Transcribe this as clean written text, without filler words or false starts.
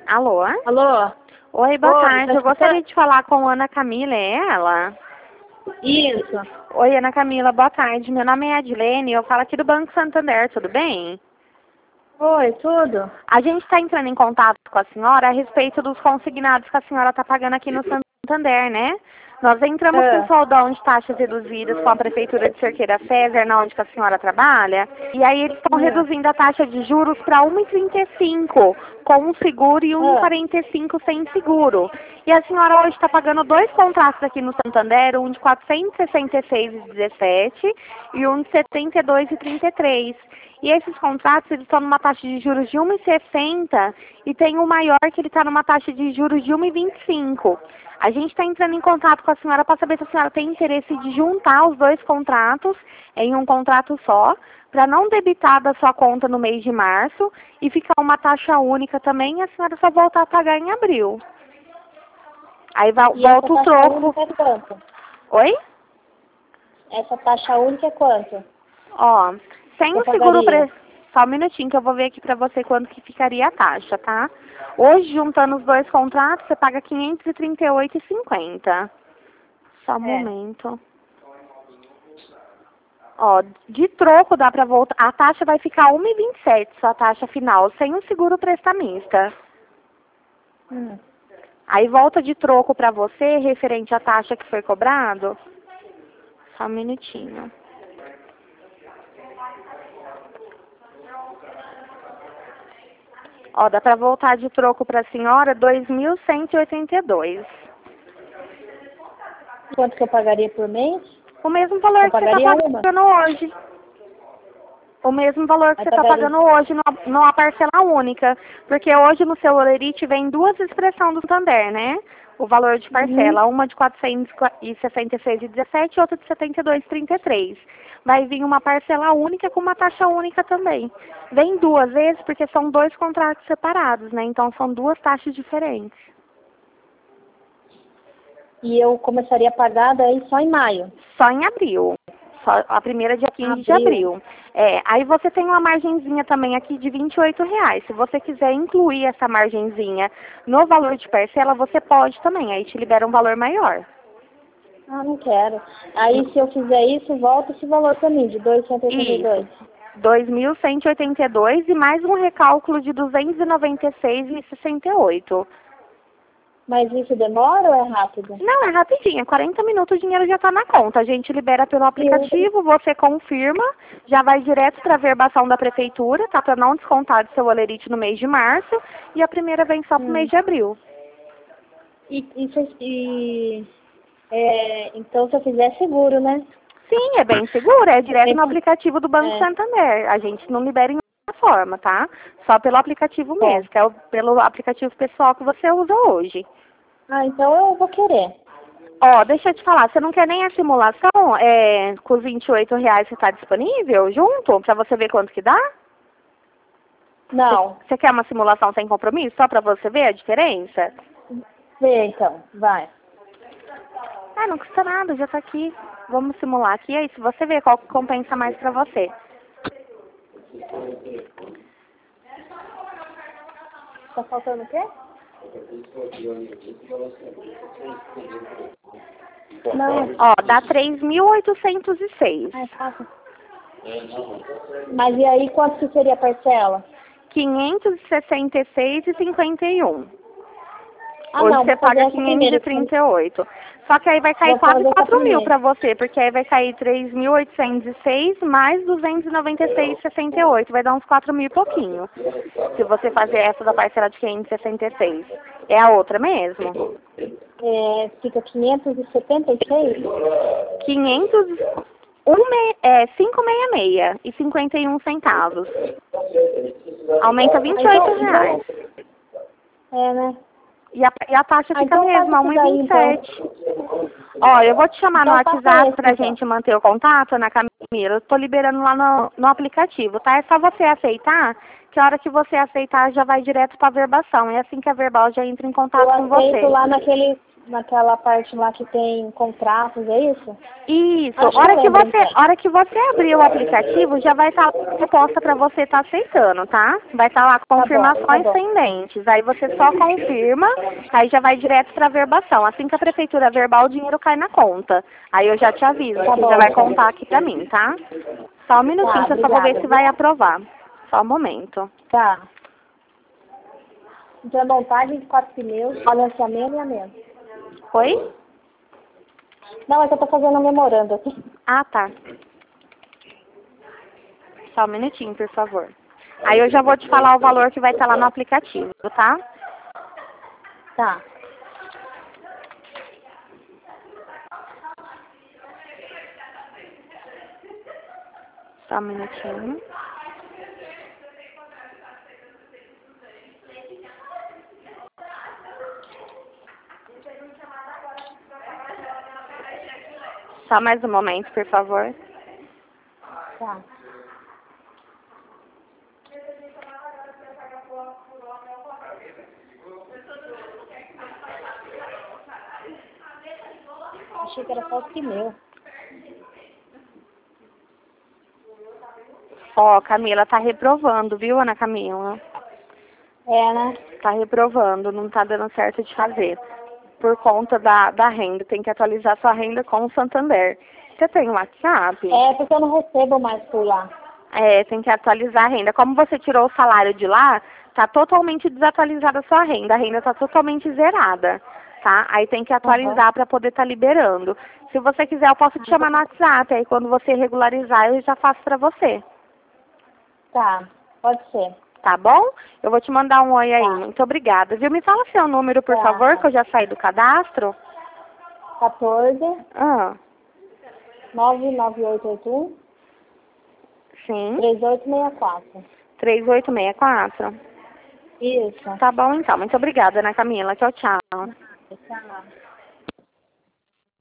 Alô? Alô? Oi, boa Oi, tarde. tá Eu gostaria escutando? de falar com Ana Camila, é ela? Isso. Oi, Ana Camila, boa tarde. Meu nome é Adilene, eu falo aqui do Banco Santander, tudo bem? Oi, tudo? A gente está entrando em contato com a senhora a respeito dos consignados que a senhora está pagando aqui no Santander, né? Nós entramos com Ah, soldão de taxas reduzidas com a Prefeitura de Cerqueira César, na onde que a senhora trabalha, e aí eles estão hum, reduzindo a taxa de juros para 1,35 com um seguro e ah, 1,45 sem seguro. E a senhora hoje está pagando dois contratos aqui no Santander, um de 466,17 e um de 72,33. E esses contratos, eles estão numa taxa de juros de 1,60 e tem um maior que ele está numa taxa de juros de 1,25. A gente está entrando em contato com a senhora para saber se a senhora tem interesse de juntar os dois contratos em um contrato só, para não debitar da sua conta no mês de março e ficar uma taxa única também e a senhora só voltar a pagar em abril. Aí e essa volta o taxa troco. única é quanto? Oi? Essa taxa única é quanto? Ó, sem Eu o seguro pagaria? Só um minutinho que eu vou ver aqui pra você quanto que ficaria a taxa, tá? Hoje, juntando os dois contratos, você paga 538,50. Só um É. momento. Ó, de troco dá pra voltar. A taxa vai ficar 1,27, sua taxa final, sem o seguro prestamista. Hum. Aí volta de troco pra você, referente à taxa que foi cobrado. Só um minutinho. Ó, dá pra voltar de troco pra senhora 2.182. Quanto que eu pagaria por mês? O mesmo valor Eu que você está pagaria uma. pagando hoje. O mesmo valor que Aí você está pagaria. pagando hoje numa parcela única. Porque hoje no seu Olerite vem duas expressões do Santander, né? O valor de Uhum. parcela, uma de 466,17 e outra de 72,33. Vai vir uma parcela única com uma taxa única também. Vem duas vezes porque são dois contratos separados, né? Então são duas taxas diferentes. E eu começaria a pagar daí só em maio. Só em abril. Só a primeira dia 15 de Abril. abril. É, aí você tem uma margenzinha também aqui de R$ 28. Se você quiser incluir essa margenzinha no valor de parcela, você pode também. Aí te libera um valor maior. Ah, não quero. Aí se eu fizer isso, volta esse valor pra mim, de 282. Isso. 2.182 e mais um recálculo de 296,68. Mas isso demora ou é rápido? Não, é rapidinho, 40 minutos o dinheiro já está na conta. A gente libera pelo Eu, aplicativo, você confirma, já vai direto para a verbação da prefeitura, tá? Para não descontar do seu olerite no mês de março, e a primeira vem só para o mês de abril. então se eu fizer seguro, né? Sim, é bem seguro, é direto no Esse- aplicativo do Banco É, Santander. A gente não libera em outra forma, tá? Só pelo aplicativo bom. mesmo, que é pelo aplicativo pessoal que você usa hoje. Ah, então eu vou querer. Ó, deixa eu te falar, você não quer nem a simulação com os R$ 28 que está disponível junto, para você ver quanto que dá? Não. Você quer uma simulação sem compromisso, só para você ver a diferença? Vê então, vai. Ah, não custa nada, já tá aqui. Vamos simular aqui, aí se você ver qual que compensa mais para você. Tá faltando o quê? Não. Ó, dá 3.806. Ah, é fácil. Mas e aí, quanto que seria a parcela? 566,51. Ah, Hoje não, você vou fazer paga essa primeira. 538. Só que aí vai cair Vou quase fazer essa 4.000 primeira. para você, porque aí vai cair 3.806 mais 296,68. Vai dar uns 4.000 e pouquinho. Se você fazer essa da parcela de 566. É a outra mesmo? Fica 576? 500, 566 e 51 centavos. Aumenta Ah, R$ 28. né? E a taxa fica Então faz mesmo, a isso daí, então. 1,27. Ó, eu vou te chamar no Então faça WhatsApp esse, pra então. gente manter o contato, Ana Camila. Eu tô liberando lá no aplicativo, tá? É só você aceitar, que a hora que você aceitar já vai direto pra verbação. É assim que a verbal já entra em Eu contato com aceito você. lá naquele... naquela parte lá que tem contratos, é isso? Isso. Acho que eu lembro, então. Hora que você abrir o aplicativo, já vai estar a proposta para você estar aceitando, tá? Vai estar lá confirmações bom. pendentes. Aí você só confirma, aí já vai direto para verbação. Assim que a prefeitura verbar, o dinheiro cai na conta. Aí eu já te aviso, Tá você bom, já vai então. contar aqui pra mim, tá? Só um minutinho, que eu só vou ver Obrigada. se vai aprovar. Só um momento. Tá. Então, montagem de 4 pneus, balanceamento e alinhamento. Oi? Não, é que eu tô fazendo um memorando aqui. Ah, tá. Só um minutinho, por favor. Aí eu já vou te falar o valor que vai estar lá no aplicativo, tá? Tá. Só um minutinho. Só mais um momento, por favor. Tá. Achei que era só o pneu. Ó, Camila, tá reprovando, viu, Ana Camila? É, né? Tá reprovando, não tá dando certo de fazer. Por conta da renda, tem que atualizar sua renda com o Santander. Você tem um WhatsApp? É, porque eu não recebo mais por lá. É, tem que atualizar a renda. Como você tirou o salário de lá, tá totalmente desatualizada a sua renda. A renda tá totalmente zerada, tá? Aí tem que atualizar para poder estar liberando. Se você quiser, eu posso te chamar no WhatsApp. Aí quando você regularizar, eu já faço para você. Tá, pode ser. Tá bom? Eu vou te mandar um oi aí. Tá. Muito obrigada. Viu? Me fala seu número, por Tá. favor, que eu já saí do cadastro. 14 Ah, 99881 sim. 3864. 3864. Isso. Tá bom, então. Muito obrigada, Ana Camila. Tchau, tchau. Tá.